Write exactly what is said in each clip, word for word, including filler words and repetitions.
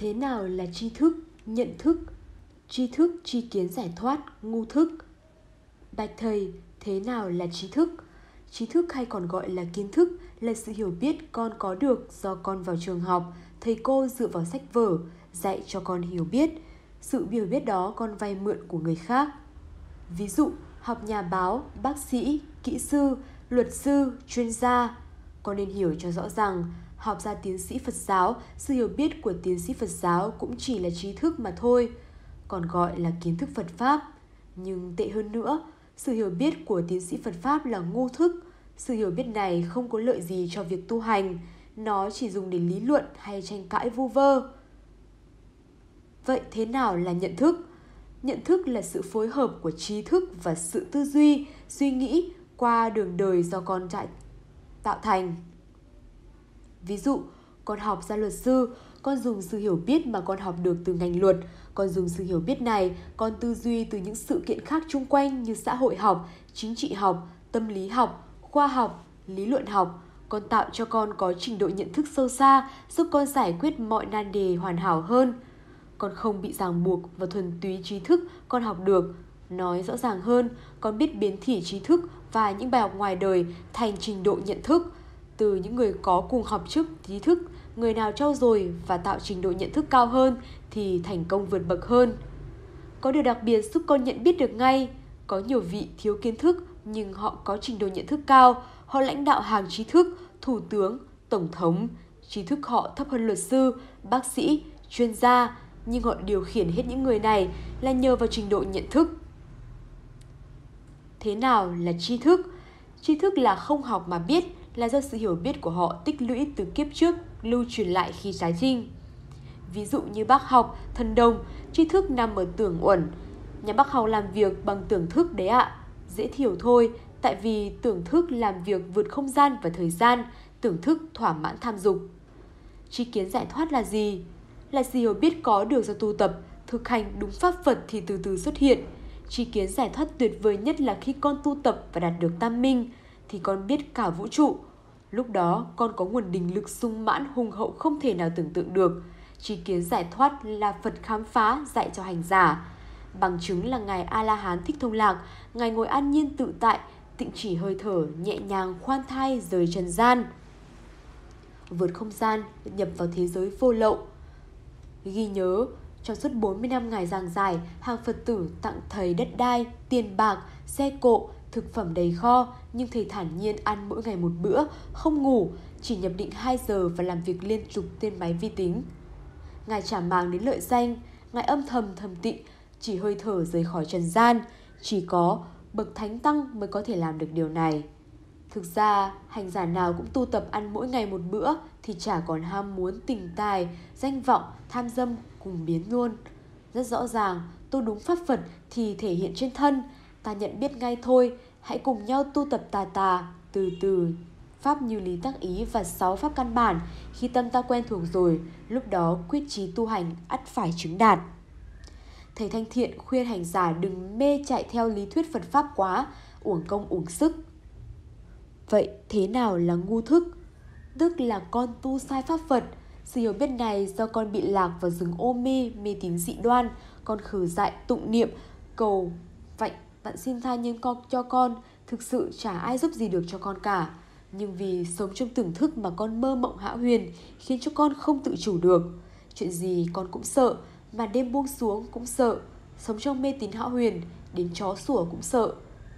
Thế nào là tri thức, nhận thức? Tri thức, tri kiến giải thoát, ngu thức. Bạch thầy, thế nào là trí thức? Trí thức hay còn gọi là kiến thức là sự hiểu biết con có được do con vào trường học, thầy cô dựa vào sách vở, dạy cho con hiểu biết. Sự hiểu biết đó con vay mượn của người khác. Ví dụ, học nhà báo, bác sĩ, kỹ sư, luật sư, chuyên gia. Con nên hiểu cho rõ rằng, học ra tiến sĩ Phật giáo, sự hiểu biết của tiến sĩ Phật giáo cũng chỉ là trí thức mà thôi, còn gọi là kiến thức Phật Pháp. Nhưng tệ hơn nữa, sự hiểu biết của tiến sĩ Phật Pháp là ngu thức. Sự hiểu biết này không có lợi gì cho việc tu hành, nó chỉ dùng để lý luận hay tranh cãi vu vơ. Vậy thế nào là nhận thức? Nhận thức là sự phối hợp của trí thức và sự tư duy, suy nghĩ qua đường đời do con trải tạo thành. Ví dụ, con học ra luật sư, con dùng sự hiểu biết mà con học được từ ngành luật. Con dùng sự hiểu biết này, con tư duy từ những sự kiện khác chung quanh như xã hội học, chính trị học, tâm lý học, khoa học, lý luận học. Con tạo cho con có trình độ nhận thức sâu xa, giúp con giải quyết mọi nan đề hoàn hảo hơn. Con không bị ràng buộc và thuần túy trí thức con học được. Nói rõ ràng hơn, con biết biến thị trí thức và những bài học ngoài đời thành trình độ nhận thức. Từ những người có cùng học chức trí thức, người nào trau dồi và tạo trình độ nhận thức cao hơn thì thành công vượt bậc hơn. Có điều đặc biệt giúp con nhận biết được ngay, có nhiều vị thiếu kiến thức nhưng họ có trình độ nhận thức cao, họ lãnh đạo hàng trí thức, thủ tướng, tổng thống. Trí thức họ thấp hơn luật sư, bác sĩ, chuyên gia, nhưng họ điều khiển hết những người này là nhờ vào trình độ nhận thức. Thế nào là tri thức? Tri thức là không học mà biết, là do sự hiểu biết của họ tích lũy từ kiếp trước, lưu truyền lại khi tái sinh. Ví dụ như bác học, thần đồng, tri thức nằm ở tưởng uẩn. Nhà bác học làm việc bằng tưởng thức đấy ạ. Dễ hiểu thôi, tại vì tưởng thức làm việc vượt không gian và thời gian, tưởng thức thỏa mãn tham dục. Tri kiến giải thoát là gì? Là sự hiểu biết có được do tu tập, thực hành đúng pháp Phật thì từ từ xuất hiện. Tri kiến giải thoát tuyệt vời nhất là khi con tu tập và đạt được tam minh, thì con biết cả vũ trụ. Lúc đó con có nguồn định lực sung mãn hùng hậu không thể nào tưởng tượng được. Tri kiến giải thoát là Phật khám phá dạy cho hành giả. Bằng chứng là Ngài A-la-hán Thích Thông Lạc, Ngài ngồi an nhiên tự tại, tịnh chỉ hơi thở, nhẹ nhàng khoan thai rời trần gian, vượt không gian, nhập vào thế giới vô lậu. Ghi nhớ, trong suốt bốn mươi năm Ngài giảng giải, hàng Phật tử tặng Thầy đất đai, tiền bạc, xe cộ, thực phẩm đầy kho, nhưng Thầy thản nhiên ăn mỗi ngày một bữa, không ngủ, chỉ nhập định hai giờ và làm việc liên tục trên máy vi tính. Ngài chả màng đến lợi danh, Ngài âm thầm thầm tịnh, chỉ hơi thở rời khỏi trần gian, chỉ có bậc thánh tăng mới có thể làm được điều này. Thực ra, hành giả nào cũng tu tập ăn mỗi ngày một bữa thì chả còn ham muốn tình tài, danh vọng, tham dâm cùng biến luôn. Rất rõ ràng, tu đúng pháp Phật thì thể hiện trên thân, ta nhận biết ngay thôi, hãy cùng nhau tu tập tà tà, từ từ. Pháp như lý tác ý và sáu pháp căn bản, khi tâm ta quen thuộc rồi, lúc đó quyết chí tu hành ắt phải chứng đạt. Thầy Thanh Thiện khuyên hành giả đừng mê chạy theo lý thuyết Phật Pháp quá, uổng công uổng sức. Vậy thế nào là ngu thức? Tức là con tu sai pháp Phật. Sự hiểu biết này do con bị lạc vào rừng ô mê, mê tín dị đoan. Con khử dại tụng niệm, cầu vạnh vạn xin tha nhân con cho con. Thực sự chả ai giúp gì được cho con cả. Nhưng vì sống trong tưởng thức mà con mơ mộng hão huyền, khiến cho con không tự chủ được. Chuyện gì con cũng sợ, mà đêm buông xuống cũng sợ. Sống trong mê tín hão huyền, đến chó sủa cũng sợ.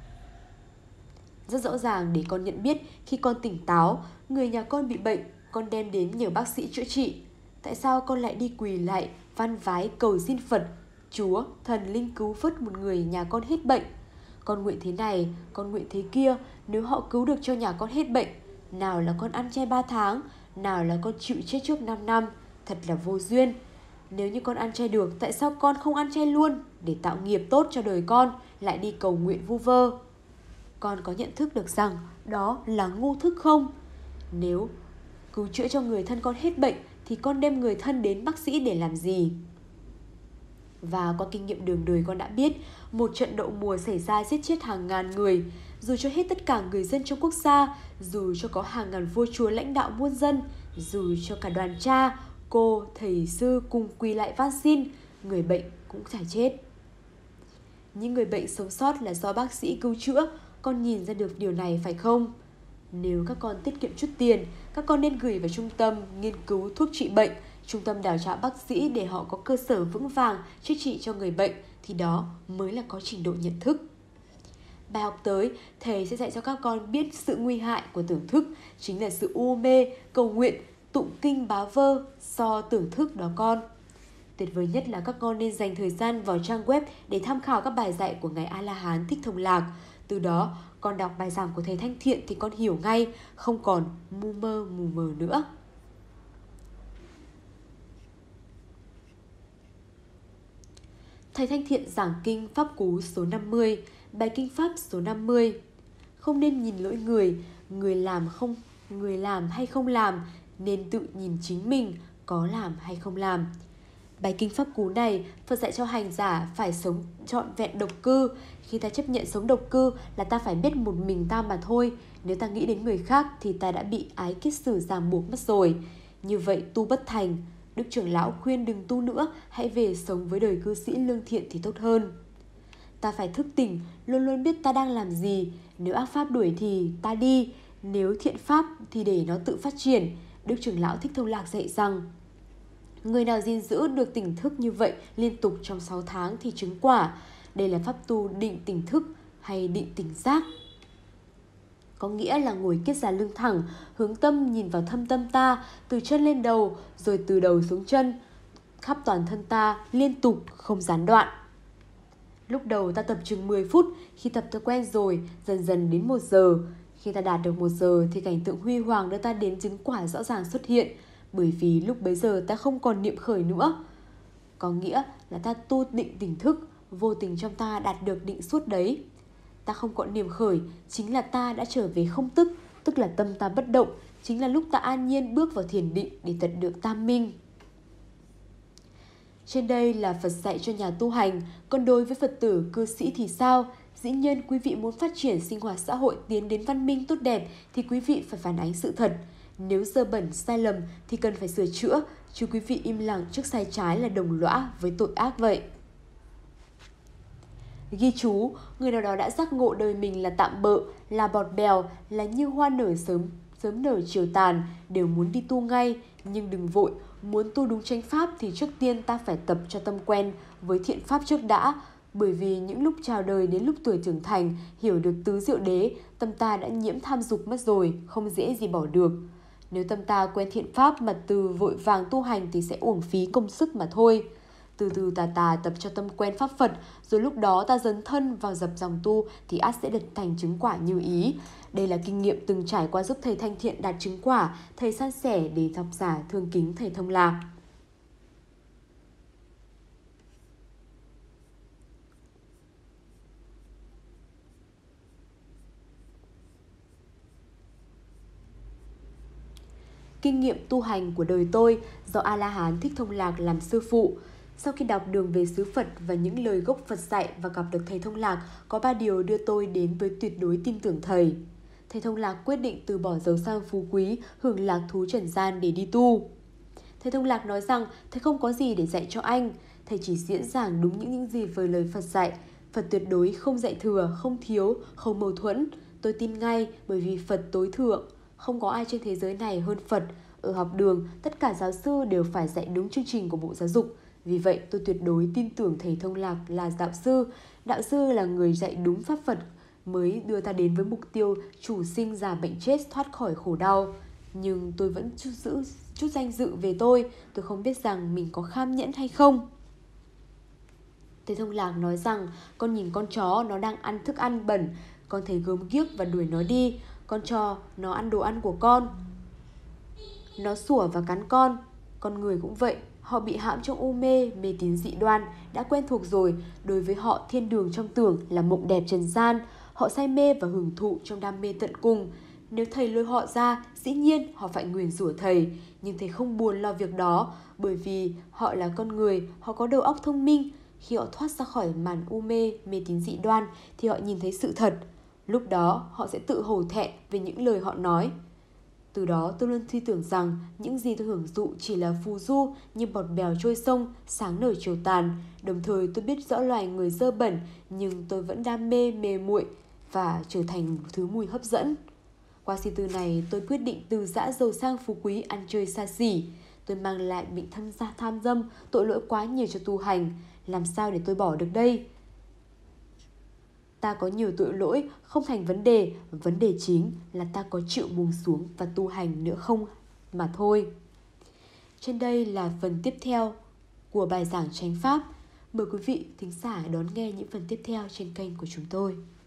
Rất rõ ràng để con nhận biết khi con tỉnh táo, người nhà con bị bệnh, con đem đến nhờ bác sĩ chữa trị. Tại sao con lại đi quỳ lại, van vái cầu xin Phật, Chúa, thần linh cứu vớt một người nhà con hết bệnh? Con nguyện thế này, con nguyện thế kia, nếu họ cứu được cho nhà con hết bệnh. Nào là con ăn chay ba tháng, nào là con chịu chết trước năm năm, thật là vô duyên. Nếu như con ăn chay được, tại sao con không ăn chay luôn, để tạo nghiệp tốt cho đời con, lại đi cầu nguyện vu vơ? Con có nhận thức được rằng đó là ngu thức không? Nếu cứu chữa cho người thân con hết bệnh thì con đem người thân đến bác sĩ để làm gì? Và qua kinh nghiệm đường đời con đã biết, một trận đậu mùa xảy ra giết chết hàng ngàn người. Dù cho hết tất cả người dân trong quốc gia, dù cho có hàng ngàn vua chúa lãnh đạo muôn dân, dù cho cả đoàn cha, Cô, thầy sư cùng quỳ lại van xin, người bệnh cũng phải chết. Những người bệnh sống sót là do bác sĩ cứu chữa, con nhìn ra được điều này phải không? Nếu các con tiết kiệm chút tiền, các con nên gửi vào trung tâm nghiên cứu thuốc trị bệnh, trung tâm đào tạo bác sĩ để họ có cơ sở vững vàng chữa trị cho người bệnh, thì đó mới là có trình độ nhận thức. Bài học tới, thầy sẽ dạy cho các con biết sự nguy hại của tưởng thức, chính là sự u mê, cầu nguyện, tụng kinh bá vơ, so tưởng thức đó con. Tuyệt vời nhất là các con nên dành thời gian vào trang web để tham khảo các bài dạy của Ngài A-la-hán Thích Thông Lạc. Từ đó, con đọc bài giảng của thầy Thanh Thiện thì con hiểu ngay, không còn mù mơ mù mờ nữa. Thầy Thanh Thiện giảng kinh Pháp Cú số năm mươi, bài kinh Pháp số năm mươi. Không nên nhìn lỗi người, người làm không, người làm hay không làm, nên tự nhìn chính mình có làm hay không làm. Bài kinh Pháp Cú này, Phật dạy cho hành giả phải sống trọn vẹn độc cư. Khi ta chấp nhận sống độc cư là ta phải biết một mình ta mà thôi. Nếu ta nghĩ đến người khác thì ta đã bị ái kiết sử ràng buộc mất rồi. Như vậy tu bất thành. Đức trưởng lão khuyên đừng tu nữa, hãy về sống với đời cư sĩ lương thiện thì tốt hơn. Ta phải thức tỉnh, luôn luôn biết ta đang làm gì. Nếu ác pháp đuổi thì ta đi, nếu thiện pháp thì để nó tự phát triển. Đức trưởng lão Thích Thông Lạc dạy rằng, người nào gìn giữ được tỉnh thức như vậy liên tục trong sáu tháng thì chứng quả. Đây là pháp tu định tỉnh thức hay định tỉnh giác. Có nghĩa là ngồi kiết già lưng thẳng, hướng tâm nhìn vào thâm tâm ta, từ chân lên đầu, rồi từ đầu xuống chân, khắp toàn thân ta, liên tục, không gián đoạn. Lúc đầu ta tập chừng mười phút, khi tập ta quen rồi, dần dần đến một giờ. Khi ta đạt được một giờ thì cảnh tượng huy hoàng đưa ta đến chứng quả rõ ràng xuất hiện, bởi vì lúc bấy giờ ta không còn niệm khởi nữa. Có nghĩa là ta tu định tỉnh thức, vô tình trong ta đạt được định suốt đấy. Ta không còn niệm khởi, chính là ta đã trở về không tức, tức là tâm ta bất động, chính là lúc ta an nhiên bước vào thiền định để tận được tam minh. Trên đây là Phật dạy cho nhà tu hành, còn đối với Phật tử cư sĩ thì sao? Dĩ nhiên quý vị muốn phát triển sinh hoạt xã hội tiến đến văn minh tốt đẹp thì quý vị phải phản ánh sự thật. Nếu dơ bẩn, sai lầm thì cần phải sửa chữa, chứ quý vị im lặng trước sai trái là đồng lõa với tội ác vậy. Ghi chú, người nào đó đã giác ngộ đời mình là tạm bợ, là bọt bèo, là như hoa nở sớm, sớm nở chiều tàn, đều muốn đi tu ngay, nhưng đừng vội, muốn tu đúng chánh pháp thì trước tiên ta phải tập cho tâm quen với thiện pháp trước đã, bởi vì những lúc chào đời đến lúc tuổi trưởng thành, hiểu được tứ diệu đế, tâm ta đã nhiễm tham dục mất rồi, không dễ gì bỏ được. Nếu tâm ta quen thiện pháp mà từ vội vàng tu hành thì sẽ uổng phí công sức mà thôi. Từ từ tà tà tập cho tâm quen pháp Phật, rồi lúc đó ta dấn thân vào dập dòng tu thì ắt sẽ được thành chứng quả như ý. Đây là kinh nghiệm từng trải qua giúp thầy Thanh Thiện đạt chứng quả, thầy san sẻ để độc giả thương kính thầy Thông Lạc. Kinh nghiệm tu hành của đời tôi do A-la-hán Thích Thông Lạc làm sư phụ. Sau khi đọc đường về xứ Phật và những lời gốc Phật dạy và gặp được thầy Thông Lạc, có ba điều đưa tôi đến với tuyệt đối tin tưởng thầy. Thầy Thông Lạc quyết định từ bỏ giàu sang phú quý, hưởng lạc thú trần gian để đi tu. Thầy Thông Lạc nói rằng thầy không có gì để dạy cho anh, thầy chỉ diễn giảng đúng những, những gì với lời Phật dạy. Phật tuyệt đối không dạy thừa, không thiếu, không mâu thuẫn. Tôi tin ngay bởi vì Phật tối thượng. Không có ai trên thế giới này hơn Phật. Ở học đường, tất cả giáo sư đều phải dạy đúng chương trình của Bộ Giáo dục. Vì vậy, tôi tuyệt đối tin tưởng thầy Thông Lạc là đạo sư. Đạo sư là người dạy đúng pháp Phật mới đưa ta đến với mục tiêu chủ sinh già bệnh chết thoát khỏi khổ đau. Nhưng tôi vẫn chút giữ chút danh dự về tôi. Tôi không biết rằng mình có kham nhẫn hay không. Thầy Thông Lạc nói rằng con nhìn con chó nó đang ăn thức ăn bẩn. Con thấy gớm ghiếc và đuổi nó đi. Con cho nó ăn đồ ăn của con. Nó sủa và cắn con. Con người cũng vậy. Họ bị hãm trong u mê, mê tín dị đoan, đã quen thuộc rồi. Đối với họ, thiên đường trong tưởng là mộng đẹp trần gian. Họ say mê và hưởng thụ trong đam mê tận cùng. Nếu thầy lôi họ ra, dĩ nhiên họ phải nguyền rủa thầy. Nhưng thầy không buồn lo việc đó, bởi vì họ là con người, họ có đầu óc thông minh. Khi họ thoát ra khỏi màn u mê, mê tín dị đoan, thì họ nhìn thấy sự thật. Lúc đó, họ sẽ tự hổ thẹn về những lời họ nói. Từ đó tôi luôn suy tưởng rằng những gì tôi hưởng thụ chỉ là phù du như bọt bèo trôi sông, sáng nở chiều tàn. Đồng thời tôi biết rõ loài người dơ bẩn nhưng tôi vẫn đam mê mê muội và trở thành một thứ mùi hấp dẫn. Qua suy tư này tôi quyết định từ giã giàu sang phú quý ăn chơi xa xỉ. Tôi mang lại bệnh tham gia tham dâm, tội lỗi quá nhiều cho tu hành. Làm sao để tôi bỏ được đây? Ta có nhiều tội lỗi không thành vấn đề, vấn đề chính là ta có chịu buông xuống và tu hành nữa không mà thôi. Trên đây là phần tiếp theo của bài giảng chánh pháp. Mời quý vị thính giả đón nghe những phần tiếp theo trên kênh của chúng tôi.